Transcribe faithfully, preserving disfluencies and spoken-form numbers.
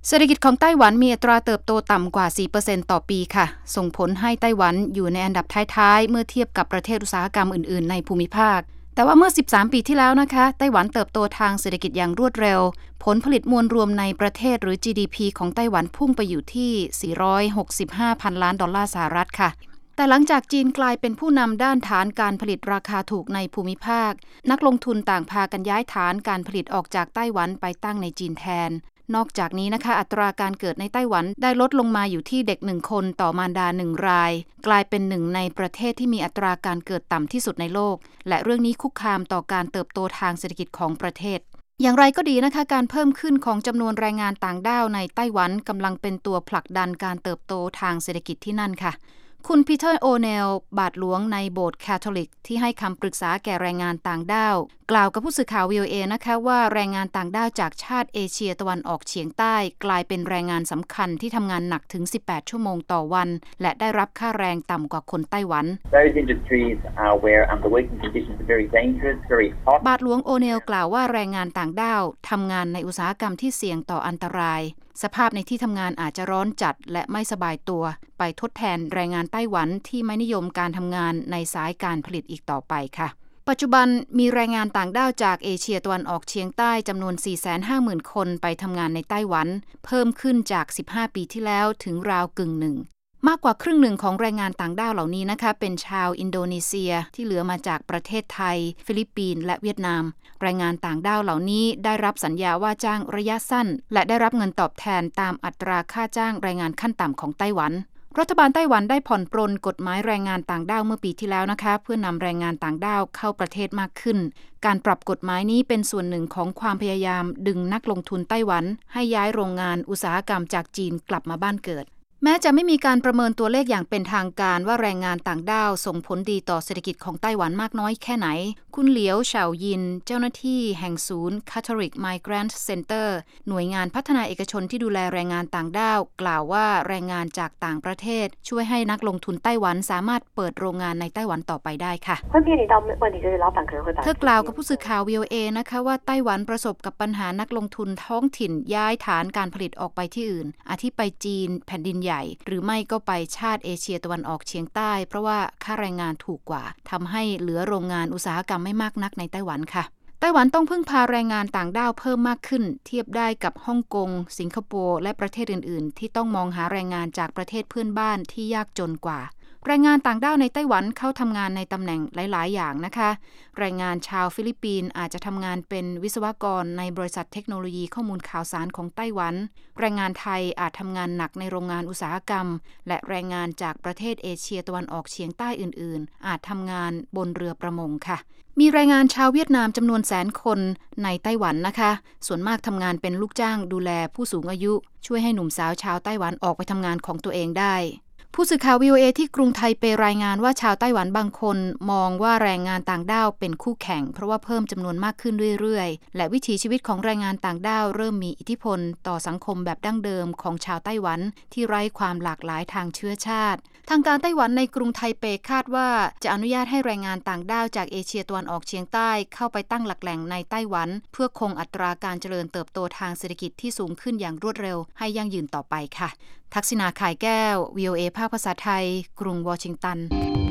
เศรษฐกิจของไต้หวันมีอัตราเติบโตต่ำกว่า สี่เปอร์เซ็นต์ ต่อปีค่ะส่งผลให้ไต้หวันอยู่ในอันดับท้ายๆเมื่อเทียบกับประเทศอุตสาหกรรมอื่นๆในภูมิภาคแต่ว่าเมื่อสิบสามปีที่แล้วนะคะไต้หวันเติบโตทางเศรษฐกิจอย่างรวดเร็วผลผลิตมวลรวมในประเทศหรือ จี ดี พี ของไต้หวันพุ่งไปอยู่ที่สี่ร้อยหกสิบห้าพันล้านดอลลาร์สหรัฐค่ะแต่หลังจากจีนกลายเป็นผู้นำด้านฐานการผลิตราคาถูกในภูมิภาคนักลงทุนต่างพากันย้ายฐานการผลิตออกจากไต้หวันไปตั้งในจีนแทนนอกจากนี้นะคะอัตราการเกิดในไต้หวันได้ลดลงมาอยู่ที่เด็กหนึ่งคนต่อมารดาหนึ่งรายกลายเป็นหนึ่งในประเทศที่มีอัตราการเกิดต่ำที่สุดในโลกและเรื่องนี้คุกคามต่อการเติบโตทางเศรษฐกิจของประเทศอย่างไรก็ดีนะคะการเพิ่มขึ้นของจำนวนแรงงานต่างด้าวในไต้หวันกำลังเป็นตัวผลักดันการเติบโตทางเศรษฐกิจที่นั่นค่ะคุณปีเตอร์โอเนลบาทหลวงในโบสถ์คาทอลิกที่ให้คำปรึกษาแก่แรงงานต่างด้าวกล่าวกับผู้สื่อข่าว วี โอ เอ นะคะว่าแรงงานต่างด้าวจากชาติเอเชียตะวันออกเฉียงใต้กลายเป็นแรงงานสำคัญที่ทำงานหนักถึงสิบแปดชั่วโมงต่อวันและได้รับค่าแรงต่ำกว่าคนไต้หวัน Those industries are where under working conditions are very dangerous, very hot. บาทหลวงโอเนลกล่าวว่าแรงงานต่างด้าวทำงานในอุตสาหกรรมที่เสี่ยงต่ออันตรายสภาพในที่ทำงานอาจจะร้อนจัดและไม่สบายตัวไปทดแทนแรงงานไต้หวันที่ไม่นิยมการทำงานในสายการผลิตอีกต่อไปค่ะปัจจุบันมีแรงงานต่างด้าวจากเอเชียตะวันออกเฉียงใต้จำนวน สี่แสนห้าหมื่น คนไปทำงานในไต้หวันเพิ่มขึ้นจากสิบห้าปีที่แล้วถึงราวกึ่งหนึ่งมากกว่าครึ่งหนึ่งของแรงงานต่างด้าวเหล่านี้นะคะเป็นชาวอินโดนีเซียที่เหลือมาจากประเทศไทยฟิลิปปินส์และเวียดนามแรงงานต่างด้าวเหล่านี้ได้รับสัญญาว่าจ้างระยะสั้นและได้รับเงินตอบแทนตามอัตราค่าจ้างแรงงานขั้นต่ำของไต้หวันรัฐบาลไต้หวันได้ผ่อนปรนกฎหมายแรงงานต่างด้าวเมื่อปีที่แล้วนะคะเพื่อนำแรงงานต่างด้าวเข้าประเทศมากขึ้นการปรับกฎหมายนี้เป็นส่วนหนึ่งของความพยายามดึงนักลงทุนไต้หวันให้ย้ายโรงงานอุตสาหกรรมจากจีนกลับมาบ้านเกิดแม้จะไม่มีการประเมินตัวเลขอย่างเป็นทางการว่าแรงงานต่างด้าวส่งผลดีต่อเศรษฐกิจของไต้หวันมากน้อยแค่ไหนคุณเหลียวเฉายินเจ้าหน้าที่แห่งศูนย์ Catholic Migrant Center หน่วยงานพัฒนาเอกชนที่ดูแลแรงงานต่างด้าวกล่าวว่าแรงงานจากต่างประเทศช่วยให้นักลงทุนไต้หวันสามารถเปิดโรงงานในไต้หวันต่อไปได้ค่ะเธอกล่าวกับผู้สื่อข่าว วี โอ เอ นะคะว่าไต้หวันประสบกับปัญหานักลงทุนท้องถิ่นย้ายฐานการผลิตออกไปที่อื่นอาทิไปจีนแผ่นดินใหญ่หรือไม่ก็ไปชาติเอเชียตะวันออกเฉียงใต้เพราะว่าค่าแรงงานถูกกว่าทำให้เหลือโรงงานอุตสาหกรรมไม่มากนักในไต้หวันค่ะไต้หวันต้องพึ่งพาแรงงานต่างด้าวเพิ่มมากขึ้นเทียบได้กับฮ่องกงสิงคโปร์และประเทศอื่นๆที่ต้องมองหาแรงงานจากประเทศเพื่อนบ้านที่ยากจนกว่าแรงงานต่างด้าวในไต้หวันเข้าทำงานในตำแหน่งหลายๆอย่างนะคะแรงงานชาวฟิลิปปินส์อาจจะทำงานเป็นวิศวกรในบริษัทเทคโนโลยีข้อมูลข่าวสารของไต้หวันแรงงานไทยอาจทำงานหนักในโรงงานอุตสาหกรรมและแรงงานจากประเทศเอเชียตะวันออกเฉียงใต้อื่นๆอาจทำงานบนเรือประมงค่ะมีแรงงานชาวเวียดนามจำนวนแสนคนในไต้หวันนะคะส่วนมากทำงานเป็นลูกจ้างดูแลผู้สูงอายุช่วยให้หนุ่มสาวชาวไต้หวันออกไปทำงานของตัวเองได้ผู้สื่อข่าว วี โอ เอ ที่กรุงไทเปรายงานว่าชาวไต้หวันบางคนมองว่าแรงงานต่างด้าวเป็นคู่แข่งเพราะว่าเพิ่มจำนวนมากขึ้นเรื่อยๆและวิถีชีวิตของแรงงานต่างด้าวเริ่มมีอิทธิพลต่อสังคมแบบดั้งเดิมของชาวไต้หวันที่ไร้ความหลากหลายทางเชื้อชาติทางการไต้หวันในกรุงไทเปคาดว่าจะอนุญาตให้แรงงานต่างด้าวจากเอเชียตะวันออกเฉียงใต้เข้าไปตั้งหลักแหล่งในไต้หวันเพื่อคงอัตราการเจริญเติบโตทางเศรษฐกิจที่สูงขึ้นอย่างรวดเร็วให้ยั่งยืนต่อไปค่ะทักษิณา ข่ายแก้ว วี โอ เอ ภาคภาษาไทยกรุงวอชิงตัน